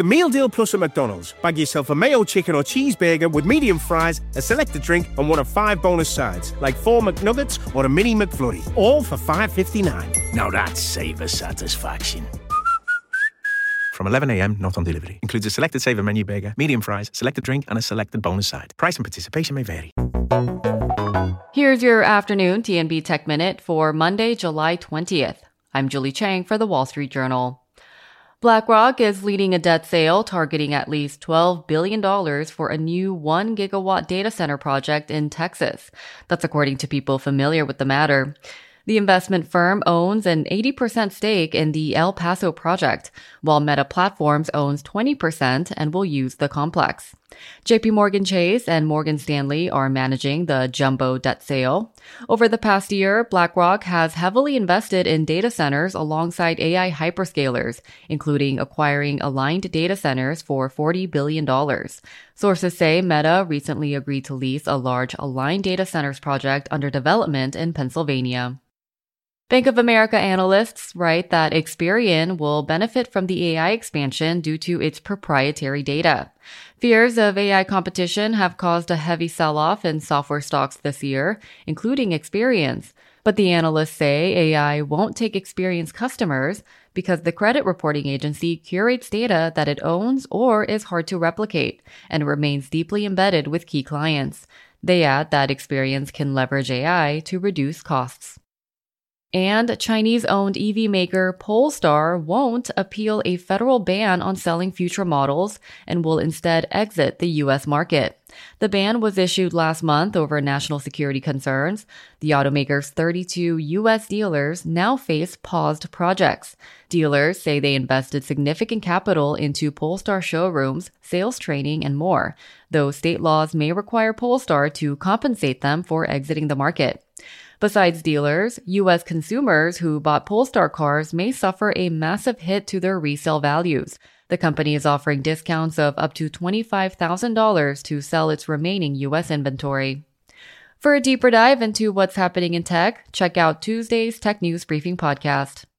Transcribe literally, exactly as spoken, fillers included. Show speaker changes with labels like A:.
A: The Meal Deal Plus at McDonald's. Bag yourself a mayo chicken or cheeseburger with medium fries, a selected drink, and one of five bonus sides, like four McNuggets or a mini McFlurry. All for five fifty-nine. Now that's savor satisfaction. From eleven a.m., not on delivery. Includes a selected savor menu burger, medium fries, selected drink, and a selected bonus side. Price and participation may vary.
B: Here's your afternoon T N B Tech Minute for Monday, July twentieth. I'm Julie Chang for The Wall Street Journal. BlackRock is leading a debt sale targeting at least twelve billion dollars for a new one gigawatt data center project in Texas. That's according to people familiar with the matter. The investment firm owns an eighty percent stake in the El Paso project, while Meta Platforms owns twenty percent and will use the complex. J P Morgan Chase and Morgan Stanley are managing the jumbo debt sale. Over the past year, BlackRock has heavily invested in data centers alongside A I hyperscalers, including acquiring Aligned Data Centers for forty billion dollars. Sources say Meta recently agreed to lease a large Aligned Data Centers project under development in Pennsylvania. Bank of America analysts write that Experian will benefit from the A I expansion due to its proprietary data. Fears of A I competition have caused a heavy sell-off in software stocks this year, including Experian's. But the analysts say A I won't take Experian's customers because the credit reporting agency curates data that it owns or is hard to replicate and remains deeply embedded with key clients. They add that Experian can leverage A I to reduce costs. And Chinese-owned E V maker Polestar won't appeal a federal ban on selling future models and will instead exit the U S market. The ban was issued last month over national security concerns. The automaker's thirty-two U S dealers now face paused projects. Dealers say they invested significant capital into Polestar showrooms, sales training, and more, though state laws may require Polestar to compensate them for exiting the market. Besides dealers, U S consumers who bought Polestar cars may suffer a massive hit to their resale values. The company is offering discounts of up to twenty-five thousand dollars to sell its remaining U S inventory. For a deeper dive into what's happening in tech, check out Tuesday's Tech News Briefing podcast.